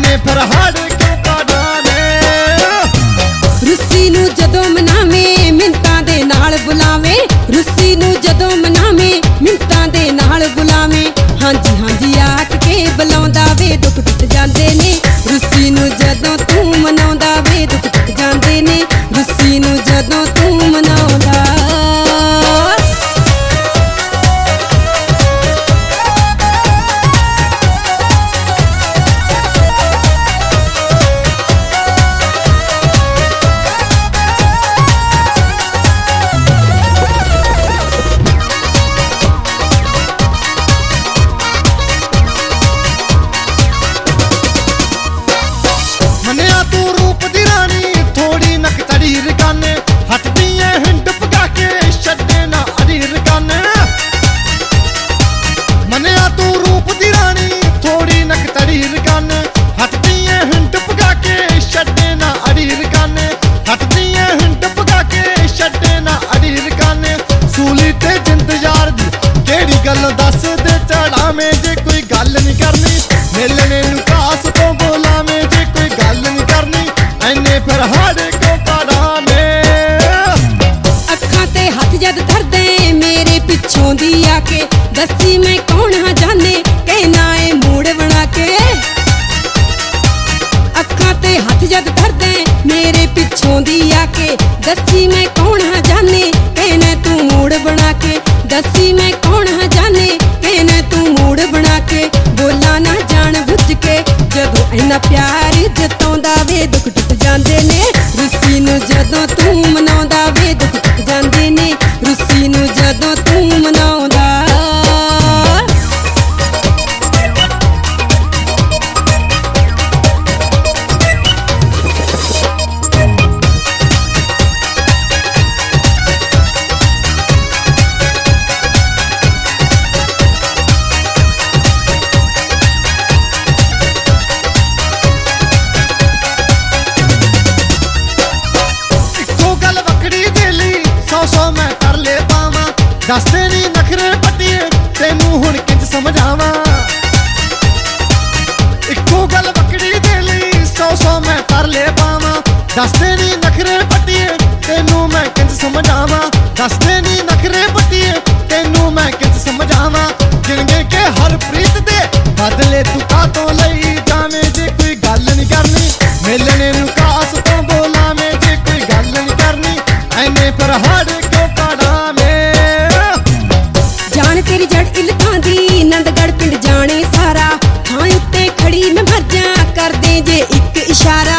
ਐਨੇ ਫਿਰ ਹਾੜ ਕਿਉਂ ਪਾੜਾਵੇਂ। ਰੁੱਸੀ ਨੂੰ ਜਦੋਂ ਮਨਾਵੇਂ ਮਿੰਤਾਂ ਦੇ ਨਾਲ ਬੁਲਾਵੇਂ, ਰੁੱਸੀ ਨੂੰ ਜਦੋਂ ਮਨਾਵੇਂ ਮਿੰਤਾਂ ਦੇ ਨਾਲ ਬੁਲਾਵੇਂ। ਹਾਂਜੀ ਹਾਂਜੀ ਆਖ ਕੇ ਬੁਲਾਉਂਦਾ ਵੇ ਦੁੱਖ ਟੁੱਟ ਜਾਂਦੇ ਨੇ, ਰੁੱਸੀ ਨੂੰ ਜਦੋਂ ਤੂੰ ਮਨਾਉਂਦਾ ਵੇ ਦੁੱਖ ਟੁੱਟ ਜਾਂਦੇ ਨੇ, ਰੁੱਸੀ ਨੂੰ ਜਦੋਂ ਤੂੰ ਮਨਾਉਂਦਾ। ਮੰਨਿਆ ਤੂੰ ਰੂਪ ਦੀ ਰਾਣੀ ਥੋੜੀ ਨਕ ਚੜੀ ਰਕਾਨੇ, ਹੱਟਦੀ ਐ ਹਿੰਡ ਪਕਾ ਕੇ ਛੱਡੇ ਨਾ ਅੜੀ ਰਕਾਨੇ। ਮੰਨਿਆ ਤੂੰ ਰੂਪ ਦੀ ਰਾਣੀ ਥੋੜੀ ਨਕ ਚੜੀ ਰਕਾਨੇ, ਹੱਟਦੀ ਐ ਹਿੰਡ ਪਕਾ ਕੇ ਛੱਡੇ ਨਾ ਅੜੀ ਰਕਾਨੇ, ਹੱਟਦੀ ਐ ਹਿੰਡ ਪਕਾ ਕੇ ਛੱਡੇ ਨਾ ਅੜੀ ਰਕਾਨੇ। ਸੂਲੀ ਤੇ ਜਿੰਦ ਯਾਰ ਦੀ ਕਿਹੜੀ ਗੱਲ ਦੱਸ ਦੇ ਚੜਾਵੇਂ, ਜੇ ਕੋਈ ਗੱਲ ਨਹੀਂ ਕਰਨੀ ਮਿਲਣੇ ਨੂੰ ਕਾਸ ਤੋਂ ਬੋਲਾਵੇਂ, ਜੇ ਕੋਈ ਗੱਲ ਨਹੀਂ ਕਰਨੀ ਐਨੇ ਫਿਰ ਹਾੜ ਕਿਉਂ ਪਾੜਾਵੇਂ। ਅੱਖਾਂ ਤੇ ਹੱਥ ਜਦ ਧਰਦੇ ਮੇਰੇ ਪਿੱਛੋਂ ਦੀ ਆ ਕੇ, ਦੱਸੀ ਮੈਂ ਕੌਣ ਹਾਂ ਜਾਣੇ ਕਹਿਣਾ ਏ ਮੂੜ ਬਣਾ ਕੇ। ਅੱਖਾਂ ਤੇ ਹੱਥ ਜਦ ਧਰਦੇ ਮੇਰੇ ਪਿੱਛੋਂ ਦੀ ਆ ਕੇ, ਦੱਸੀ ਮੈਂ ਕੌਣ ਹਾਂ ਜਾਣੇ ਕਹਿਣਾ ਤੂੰ ਮੂੜ ਬਣਾ ਕੇ, ਦੱਸੀ ਮੈਂ ਕੌਣ ਹਾਂ ਜਾਣੇ ਕਹਿਣਾ ਤੂੰ ਮੂੜ ਬਣਾ ਕੇ। ਬੋਲਾਂ ਨਾ ਜਾਣ ਬੁੱਝ ਕੇ ਜਦੋਂ ਇੰਨਾ ਪਿਆਰ ਜਤਾਉਂਦਾ ਵੇ ਦੁੱਖ ਟੁੱਟ ਜਾਂਦੇ ਨੇ, ਰੁੱਸੀ ਨੂੰ ਜਦੋਂ ਤੂੰ ਮਨਾਉਂਦਾ ਵੇ ਦੁੱਖ ਟੁੱਟ ਜਾਂਦੇ ਨੇ, ਰੁੱਸੀ ਨੂੰ ਜਦੋਂ ਤੂੰ ਮਨਾਉਂਦਾ। ਸੌ ਮੈਂ ਕਰ ਲੈ ਪਾਵਾਂ, ਦੱਸਦੇ ਨੀ ਨਖਰੇ ਪੱਟੀਏ ਤੈਨੂੰ ਹੁਣ ਕਿੰਜ ਸਮਝਾਵਾਂ। ਇੱਕੋ ਗੱਲ ਬੱਕੜੀ ਦੇ ਲਈ ਸੌ ਮੈਂ ਕਰ ਲੈ ਪਾਵਾਂ, ਦੱਸਦੇ ਨੀ ਨਖਰੇ ਪੱਟੀਏ ਤੈਨੂੰ ਮੈਂ ਕਿੰਜ ਸਮਝਾਵਾਂ, ਦੱਸਦੇ ਨੀ ਨਖਰੇ ਪੱਟੀਏ ਤੈਨੂੰ ਮੈਂ ਕਿੰਜ ਸਮਝਾਵਾਂ। ਗਿਣਗੇ ਕਿ ਹਰਪ੍ਰੀਤ ਦੇ ਬਦਲੇ ਤੂੰ ਕਾਹਤੋਂ ਲਈ ਜਾਵੇਂ, ਜੇ ਕੋਈ ਗੱਲ ਨਹੀਂ ਕਰਨੀ ਮਿਲਣੇ ਨੂੰ ਕਾਸ ਤੋਂ ਬੋਲਾਵੇਂ, ਜੇ ਕੋਈ ਗੱਲ ਨਹੀਂ ਕਰਨੀ ਐਨੇ ਫਿਰ ਹਾੜ ਕਿਉਂ ਪਾੜਾਵੇਂ। ਜਾਨ ਤੇਰੀ ਜੜ ਇਲਕਾਂ ਦੀ ਨੰਦਗੜ੍ਹ ਪਿੰਡ ਜਾਣੇ ਸਾਰਾ, ਥਾਂ ਉੱਤੇ ਖੜੀ ਮੈਂ ਮਰ ਜਾ ਕਰਦੇ ਜੇ ਇੱਕ ਇਸ਼ਾਰਾ।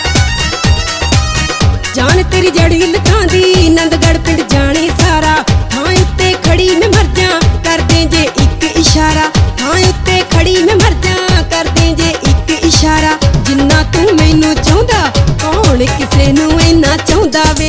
ਜਾਨ ਤੇਰੀ ਜੜ ਇਲਕਾਂ ਦੀ ਨੰਦਗੜ੍ਹ ਪਿੰਡ ਜਾਣੇ ਸਾਰਾ, ਥਾਂ ਉੱਤੇ ਖੜੀ ਮੈਂ ਮਰ ਜਾ ਕਰਦੇ ਜੇ ਇੱਕ ਇਸ਼ਾਰਾ, ਥਾਂ ਉੱਤੇ ਖੜੀ ਮੈਂ ਮਰ ਜਾ ਕਰਦੇ ਜੇ ਇੱਕ ਇਸ਼ਾਰਾ। ਜਿੰਨਾ ਤੂੰ ਮੈਨੂੰ ਚਾਹੁੰਦਾ ਕੌਣ ਕਿਸੇ ਨੂੰ ਇੰਨਾ ਚਾਹੁੰਦਾ ਵੇ,